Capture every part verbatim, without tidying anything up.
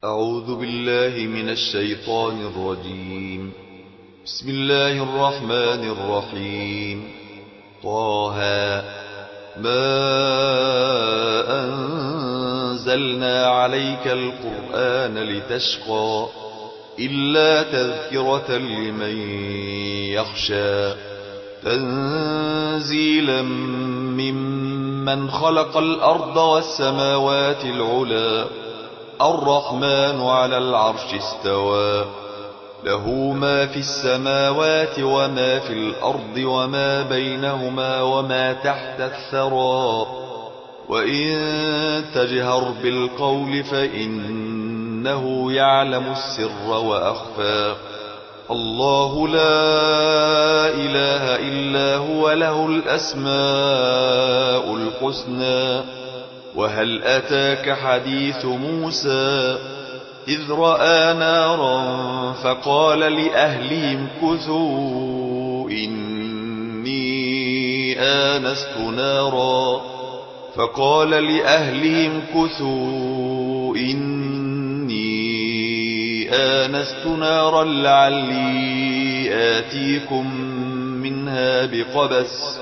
أعوذ بالله من الشيطان الرجيم. بسم الله الرحمن الرحيم. طه ما أنزلنا عليك القرآن لتشقى إلا تذكرة لمن يخشى تنزيلا ممن خلق الأرض والسماوات العلى الرحمن على العرش استوى له ما في السماوات وما في الأرض وما بينهما وما تحت الثرى وإن تجهر بالقول فإنه يعلم السر وأخفى الله لا إله إلا هو له الأسماء الحسنى. وهل أتاك حديث موسى إذ رأى نارا فقال لأهلهم كثوا إني آنست نارا فقال لأهلهم كثوا إني آنست نارا لعلي آتيكم منها بقبس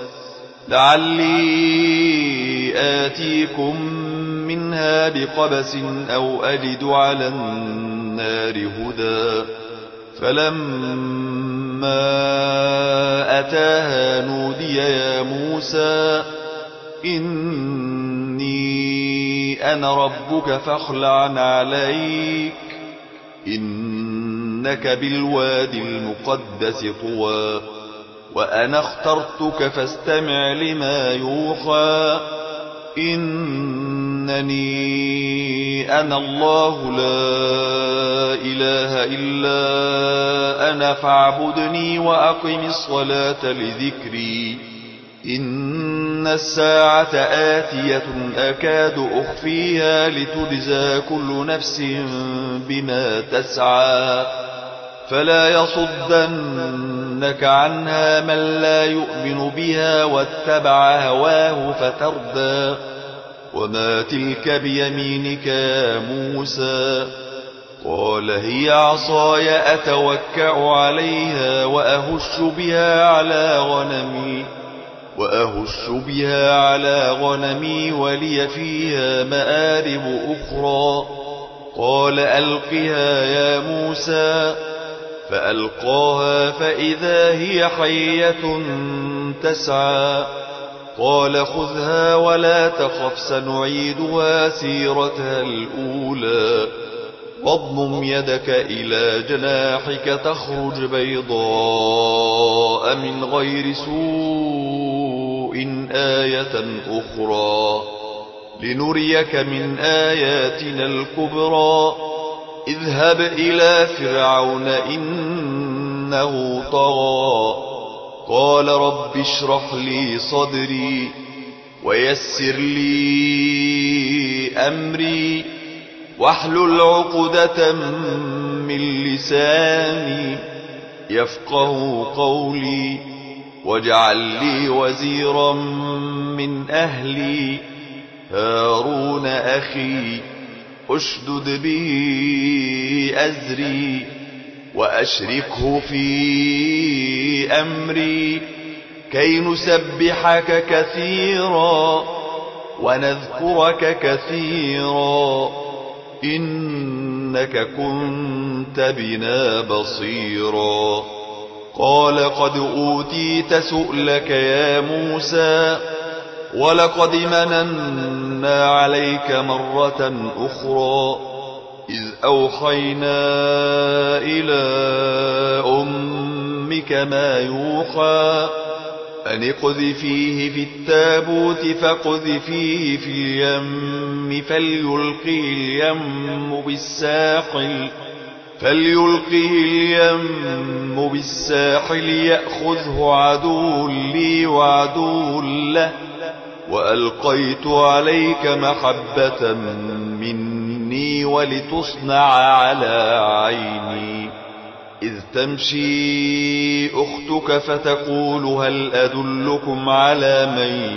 لعلي آتيكم منها بقبس أو أجد على النار هدى فلما أتاها نودي يا موسى إني أنا ربك فاخلع عليك إنك بالوادي المقدس طوى وأنا اخترتك فاستمع لما يوحى إنني أنا الله لا إله إلا أنا فاعبدني وأقم الصلاة لذكري إن الساعة آتية أكاد أخفيها لتجزى كل نفس بما تسعى فلا يصدنك عنها من لا يؤمن بها واتبع هواه فتردى وما تلك بيمينك يا موسى قال هي عصاي أتوكأ عليها وأهش بها على غنمي وأهش بها على غنمي ولي فيها مآرب أخرى قال ألقها يا موسى فألقاها فإذا هي حية تسعى قال خذها ولا تخف سنعيدها سيرتها الأولى واضمم يدك إلى جناحك تخرج بيضاء من غير سوء آية أخرى لنريك من آياتنا الكبرى اذهب إلى فرعون إنه طغى قال رب اشرح لي صدري ويسر لي أمري واحلل عقدة من لساني يفقه قولي واجعل لي وزيرا من أهلي هارون أخي أشدد به أزري وأشركه في أمري كي نسبحك كثيرا ونذكرك كثيرا إنك كنت بنا بصيرا قال قد أوتيت سؤلك يا موسى ولقد مننا عليك مرة أخرى إذ أوحينا إلى أمك ما يوحى أن اقذفيه في التابوت فاقذفيه في اليم فليلقه اليم بالساحل فليلقه اليم بالساحل يأخذه عدو لي وعدو له وألقيت عليك محبة مني ولتصنع على عيني إذ تمشي أختك فتقول هل أدلكم على من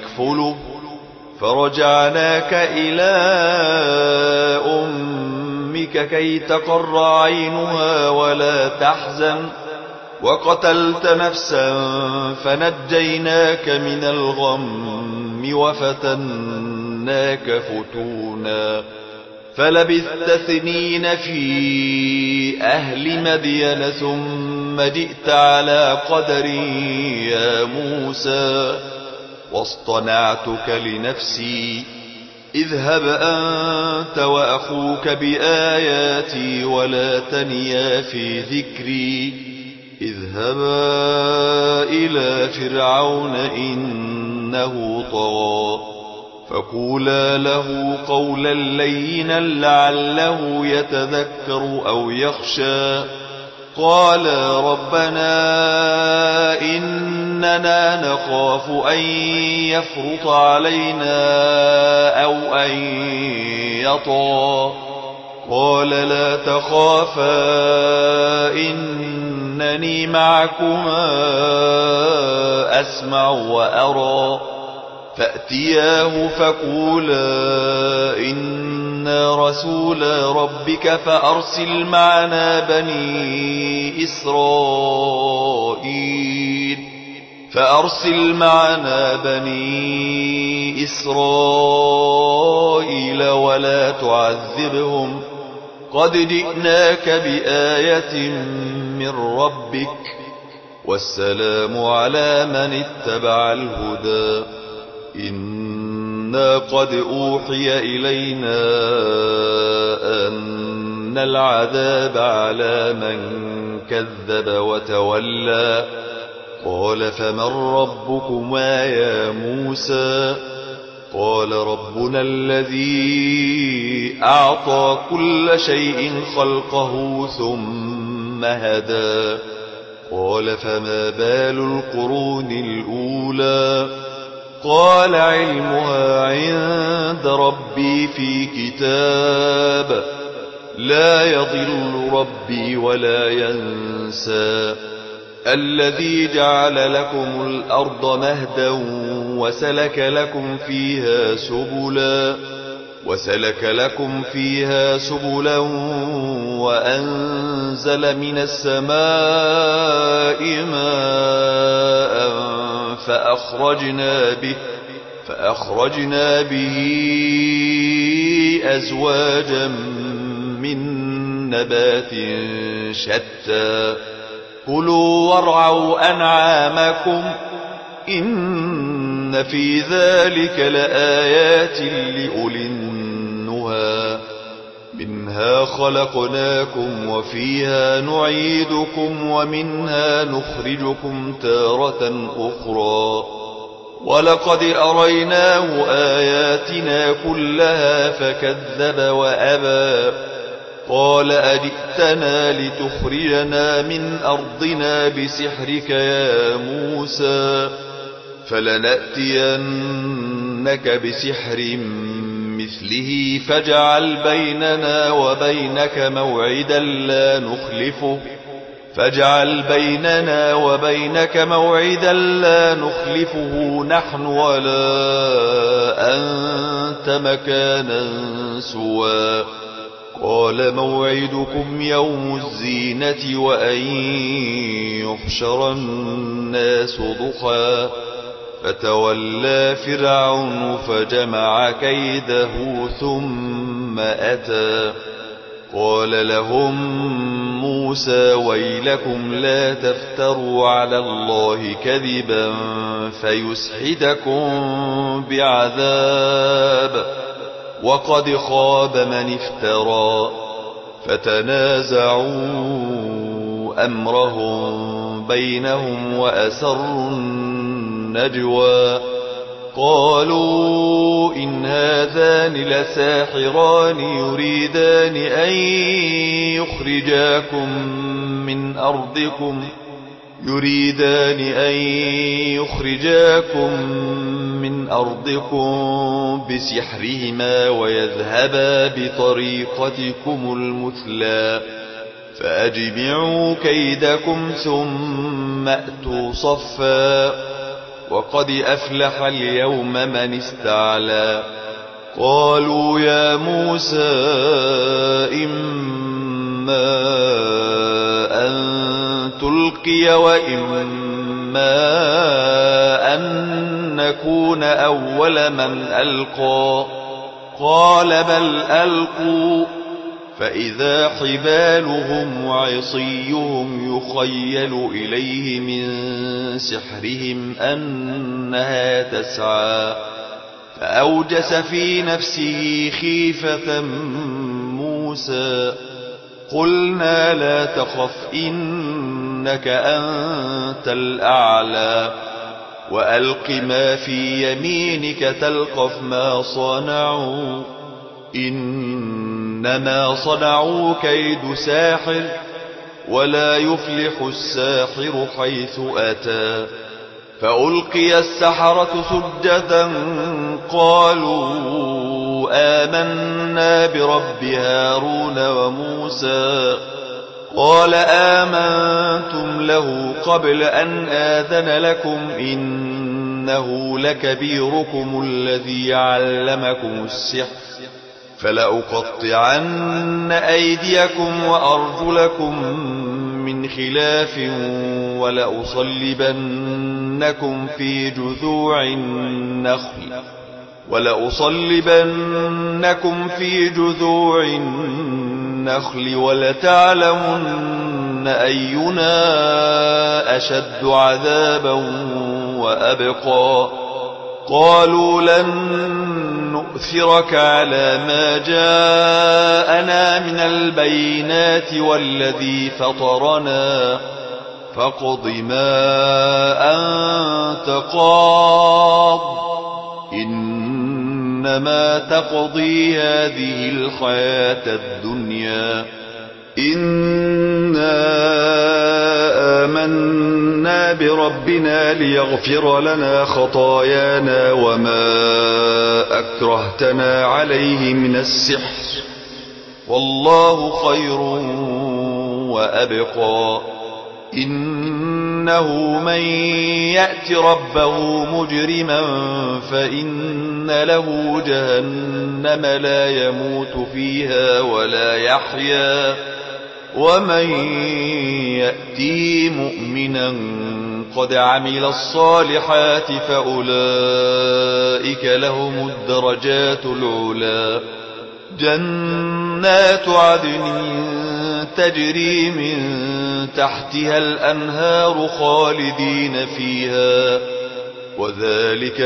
يكفله فرجعناك إلى ربك كي تقر عينها ولا تحزن وقتلت نفسا فنجيناك من الغم وفتناك فتونا فلبثت سنين في أهل مدين ثم جئت على قدر يا موسى واصطنعتك لنفسي اذهب أنت وأخوك بآياتي ولا تنيا في ذكري اذهبا إلى فرعون إنه طغى فقولا له قولا لينا لعله يتذكر أو يخشى قالا ربنا إننا نخاف أن يفرط علينا أو أن يطغى قال لا تخافا إنني معكما أسمع وأرى فأتياه فقولا إنا رسولا ربك فأرسل معنا بني إسرائيل فأرسل معنا بني إسرائيل ولا تعذبهم قد جئناك بآية من ربك والسلام على من اتبع الهدى إنا قد أوحي إلينا أن العذاب على من كذب وتولى قال فمن ربكما يا موسى قال ربنا الذي أعطى كل شيء خلقه ثم هدى قال فما بال القرون الأولى قال علمها عند ربي في كتاب لا يضل ربي ولا ينسى الذي جعل لكم الأرض مهدا وسلك لكم فيها سبلا وسلك لكم فيها سبلا وأنزل من السماء ماء فأخرجنا به فأخرجنا به أزواجا من نبات شتى كلوا وارعوا أنعامكم إن في ذلك لآيات لأولي النهى منها خلقناكم وفيها نعيدكم ومنها نخرجكم تارة أخرى ولقد أريناه آياتنا كلها فكذب وأبى قال أجئتنا لتخرجنا من أرضنا بسحرك يا موسى فلنأتينك بسحر مثله فاجعل بيننا وبينك موعدا لا نخلفه فاجعل بيننا وبينك موعدا لا نخلفه نحن ولا أنت مكانا سوى قال موعدكم يوم الزينة وأن يحشر الناس ضحى فتولى فرعون فجمع كيده ثم أتى قال لهم موسى ويلكم لا تفتروا على الله كذبا فيسحتكم بعذاب وقد خاب من افترى فتنازعوا أمرهم بينهم وأسروا النجوى قالوا إن هذان لساحران يريدان أن يخرجاكم من أرضكم يريدان أن يخرجاكم من أرضكم بسحرهما ويذهبا بطريقتكم المثلى فأجمعوا كيدكم ثم أتوا صفا وقد أفلح اليوم من استعلى قالوا يا موسى إما أن تلقي وإما أن نكون أول من ألقى قال بل ألقوا فإذا حبالهم وعصيهم يخيل إليه من سحرهم أنها تسعى فأوجس في نفسه خيفة موسى قلنا لا تخف إنك أنت الأعلى وألق ما في يمينك تلقف ما صنعوا إنما صنعوا كيد ساحر ولا يفلح الساحر حيث أتى فألقي السحرة سجدا قالوا آمنا برب هارون وموسى قال آمنتم له قبل أن آذن لكم إنه لكبيركم الذي علمكم السحر فلأقطعن أيديكم وأرجلكم من خلاف ولأصلبنكم في جذوع النخل ولأصلبنكم في جذوع النخل ولتعلمن أينا أشد عذابا وأبقى قالوا لن نؤثرك على ما جاءنا من البينات والذي فطرنا فاقض ما أنت قاض إنما تقضي هذه الحياة الدنيا إنا آمنا بربنا ليغفر لنا خطايانا وما أكرهتنا عليه من السحر والله خير وأبقى إنه من يأت ربه مجرما فإن له جهنم لا يموت فيها ولا يحيا ومن يأتيه مؤمنا قد عمل الصالحات فأولئك لهم الدرجات العلا جنات عدن تجري من تحتها الأنهار خالدين فيها وذلك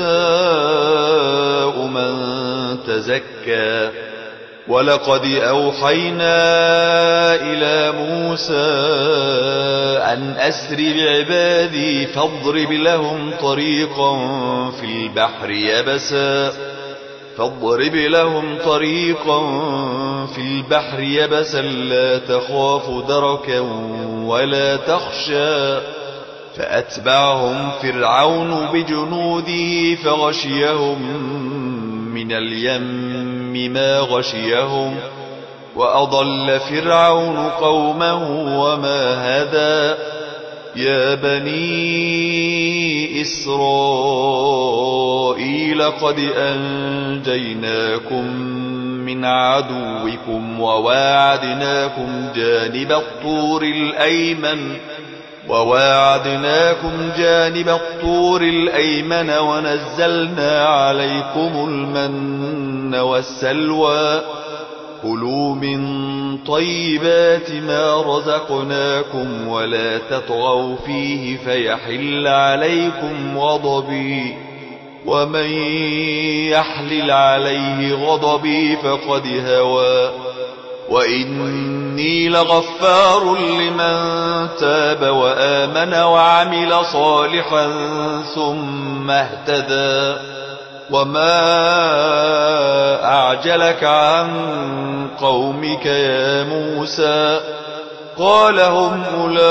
جزاء من تزكى ولقد أوحينا إلى موسى أن أسر بعبادي فاضرب لهم طريقا في البحر يبسا فاضرب لهم طريقا في البحر يبسا لا تخاف دركا ولا تخشى فأتبعهم فرعون بجنوده فغشيهم من اليم ما غشيهم وأضل فرعون قومه وما هدى يا بني إسرائيل قد أنجيناكم من عدوكم وواعدناكم جانب الطور الأيمن وواعدناكم جانب الطور الأيمن ونزلنا عليكم المن والسلوى كلوا من طيبات ما رزقناكم ولا تطغوا فيه فيحل عليكم غضبي ومن يحلل عليه غضبي فقد هوى وإني لغفار لمن تاب وآمن وعمل صالحا ثم اهتدى وما أعجلك عن قومك يا موسى قال هم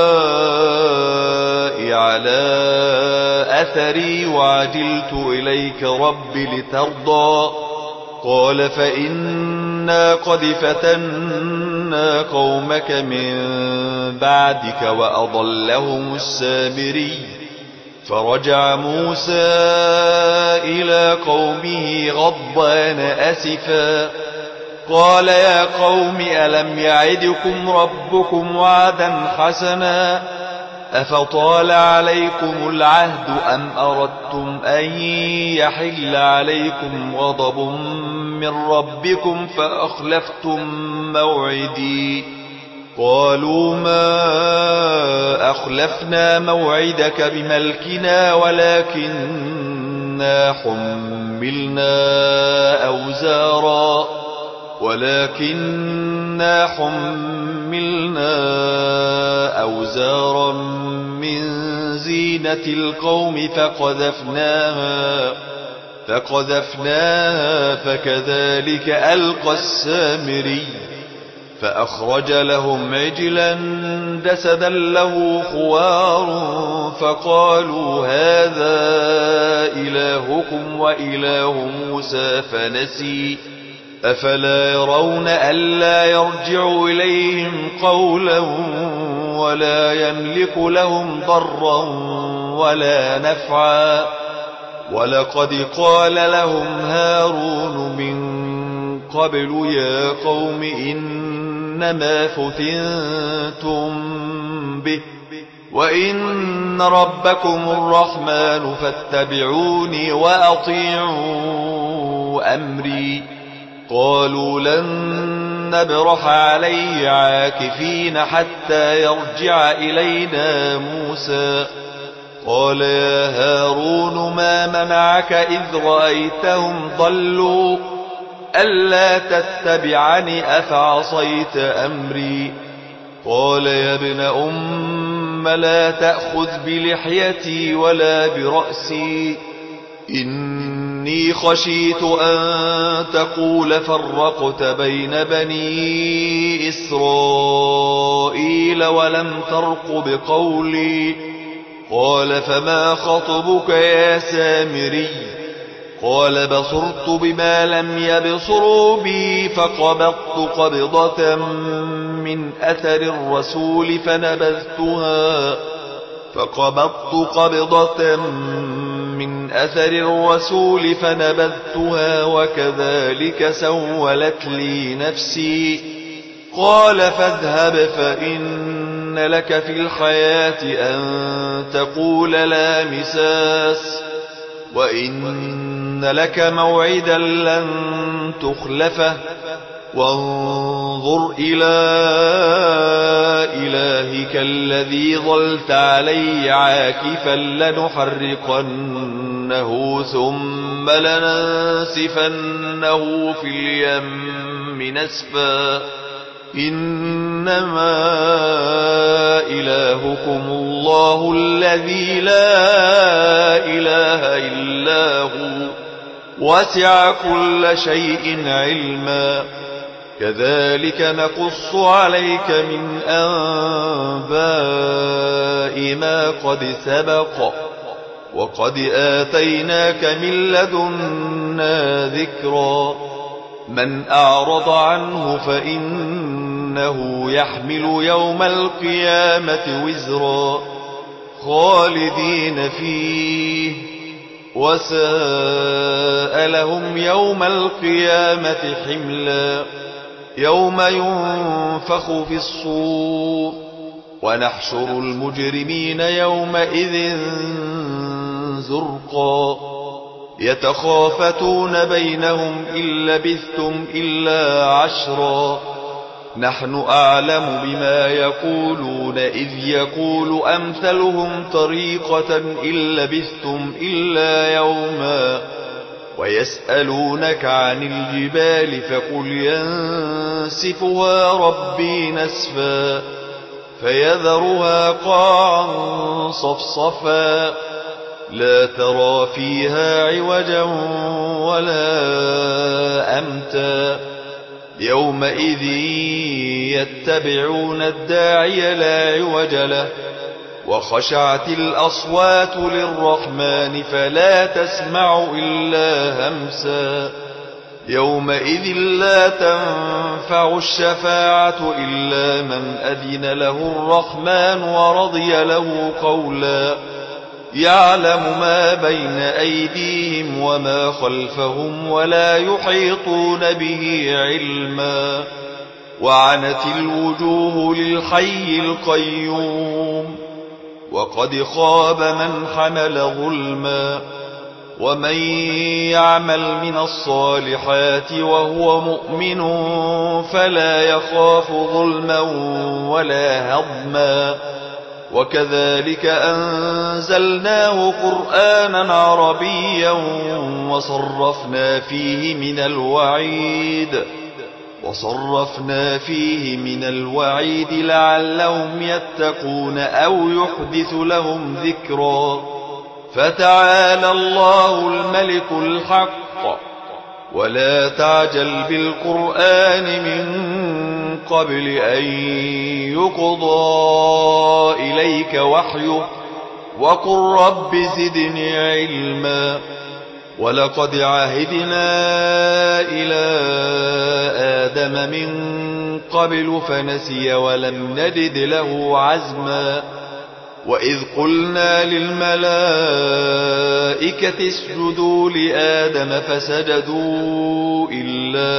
أولئك على أثري وعجلت إليك رب لترضى قال فإنا قد فتنا قومك من بعدك وأضلهم السامري فرجع موسى إلى قومه غضبان أسفا قال يا قوم ألم يعدكم ربكم وعدا حسنا أفطال عليكم العهد أم أردتم أن يحل عليكم غضب من ربكم فأخلفتم موعدي قالوا ما أخلفنا موعدك بملكنا ولكننا حملنا أوزارا ولكننا حملنا أوزارا من زينة القوم فقذفناها فقذفناها فكذلك ألقى السامري فأخرج لهم عجلا جسدا له خوار فقالوا هذا إلهكم وإله موسى فنسي أفلا يرون ألا يرجع إليهم قولا ولا يملك لهم ضرا ولا نفعا ولقد قال لهم هارون من قبل يا قوم إنما فتنتم به وإن ربكم الرحمن فاتبعوني وأطيعوا أمري قالوا لن نبرح عليه عاكفين حتى يرجع إلينا موسى قال يا هارون ما منعك إذ رأيتهم ضلوا ألا تتبعني أفعصيت أمري قال يا ابن أم لا تأخذ بلحيتي ولا برأسي إني خشيت أن تقول فرقت بين بني إسرائيل ولم ترقب قولي قال فما خطبك يا سامري قال بصرت بما لم يبصروا بي فقبضت قبضة من أثر الرسول فنبذتها فقبضت قبضة من أثر الرسول فنبذتها وكذلك سولت لي نفسي قال فاذهب فإن لك في الحياة أن تقول لا مساس وإن لك موعدا لن تخلفه وانظر إلى إلهك الذي ظلت عليه عاكفا لنحرقنه ثم لننسفنه في اليم نسفا إنما إلهكم الله الذي لا إله إلا هو وسع كل شيء علما كذلك نقص عليك من أنباء ما قد سبق وقد آتيناك من لدنا ذكرا من أعرض عنه فإنه يحمل يوم القيامة وزرا خالدين فيه وساء لهم يوم القيامة حملا يوم ينفخ في الصور ونحشر المجرمين يومئذ زرقا يتخافتون بينهم إن لبثتم إلا عشرا نحن أعلم بما يقولون إذ يقول أمثلهم طريقة إن لبثتم إلا يوما ويسألونك عن الجبال فقل ينسفها ربي نسفا فيذرها قاعا صفصفا لا ترى فيها عوجا ولا أمتا يومئذ يتبعون الداعي لا عوج له وخشعت الأصوات للرحمن فلا تسمع إلا همسا يومئذ لا تنفع الشفاعة إلا من أذن له الرحمن ورضي له قولا يعلم ما بين أيديهم وما خلفهم ولا يحيطون به علما وعنت الوجوه للحي القيوم وقد خاب من حمل ظلما ومن يعمل من الصالحات وهو مؤمن فلا يخاف ظلما ولا هضما وكذلك أنزلناه قرآنا عربيا وصرفنا فيه من الوعيد وصرفنا فيه من الوعيد لعلهم يتقون أو يحدث لهم ذكرا فتعالى الله الملك الحق ولا تعجل بالقرآن من قبل أن يقضى إليك وحيه وقل رب زدني علما ولقد عهدنا إلى آدم من قبل فنسي ولم نجد له عزما وإذ قلنا للملائكة اسجدوا لآدم فسجدوا إلا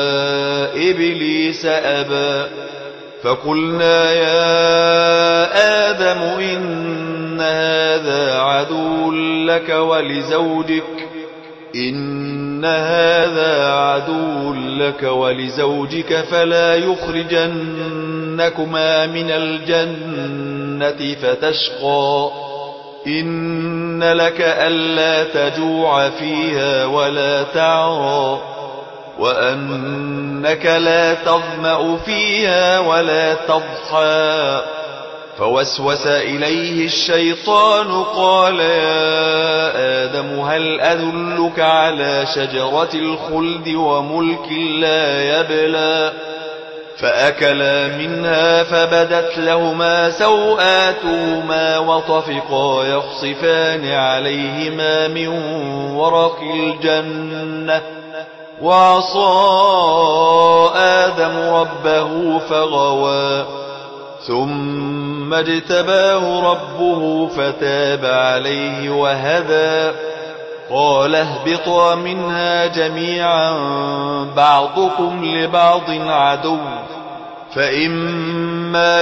إبليس أبى فقلنا يا آدم إن هذا عدو لك ولزوجك إن هذا عدو لك ولزوجك فلا يخرجنكما من الجنة فتشقى إن لك ألا تجوع فيها ولا تعرى وأنك لا تظمأ فيها ولا تضحى فوسوس إليه الشيطان قال يا آدم هل أدلك على شجرة الخلد وملك لا يبلى فأكلا منها فبدت لهما سوآتهما وطفقا يخصفان عليهما من ورق الجنة وعصى آدم ربه فغوى ثم اجتباه ربه فتاب عليه وهدى قال اهبطا منها جميعا بعضكم لبعض عدو فإما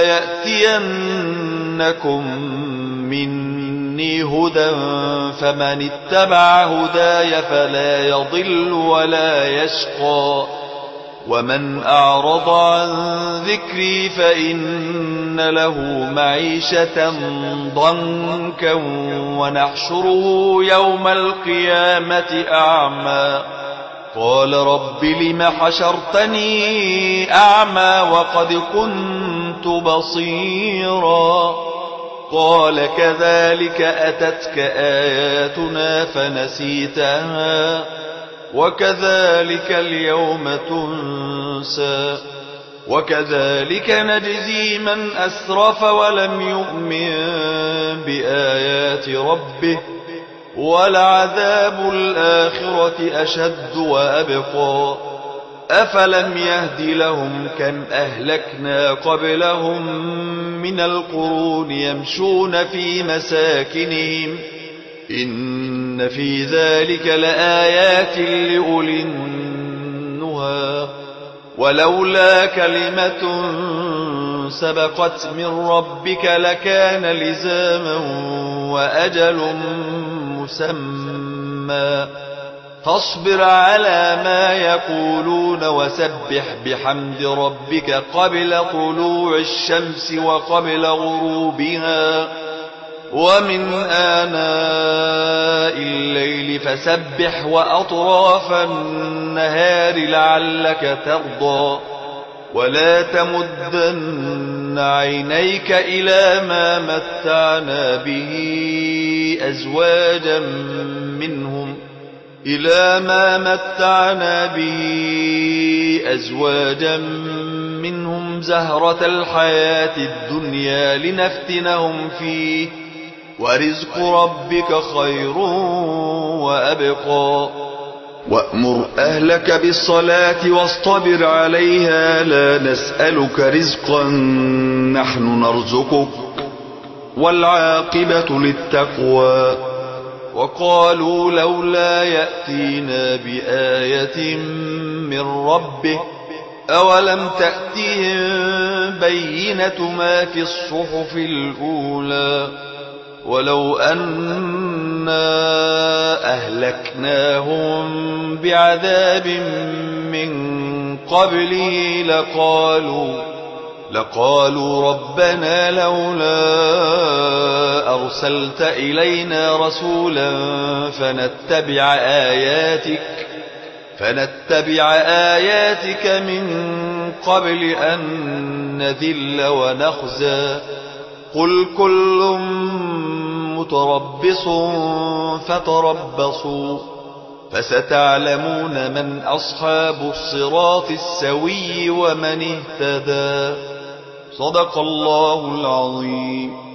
يأتينكم مني هدى فمن اتبع هداي فلا يضل ولا يشقى ومن أعرض عن ذكري فإن له معيشة ضنكا ونحشره يوم القيامة أعمى قال رب لم حشرتني أعمى وقد كنت بصيرا قال كذلك أتتك آياتنا فنسيتها وكذلك اليوم تنسى وكذلك نجزي من أسرف ولم يؤمن بآيات ربه ولعذاب الآخرة أشد وأبقى أفلم يهد لهم كم أهلكنا قبلهم من القرون يمشون في مساكنهم إن في ذلك لآيات لأولي النهى ولولا كلمة سبقت من ربك لكان لزاما وأجل مسمى فاصبر على ما يقولون وسبح بحمد ربك قبل طلوع الشمس وقبل غروبها ومن آناء الليل فسبح وأطراف النهار لعلك ترضى ولا تمدن عينيك إلى ما متعنا به أزواجا منهم إلى ما متعنا به أزواجا منهم زهرة الحياة الدنيا لنفتنهم فيه ورزق ربك خير وأبقى وأمر أهلك بالصلاة واصطبر عليها لا نسألك رزقا نحن نرزقك والعاقبة للتقوى. وقالوا لولا يأتينا بآية من ربه أولم تأتهم بينة ما في الصحف الأولى ولو أنا أهلكناهم بعذاب من قبله لقالوا لقالوا ربنا لولا أرسلت إلينا رسولا فنتبع آياتك فنتبع آياتك من قبل أن نذل ونخزى قل كل متربص فتربصوا فستعلمون من أصحاب الصراط السوي ومن اهتدى. صدق الله العظيم.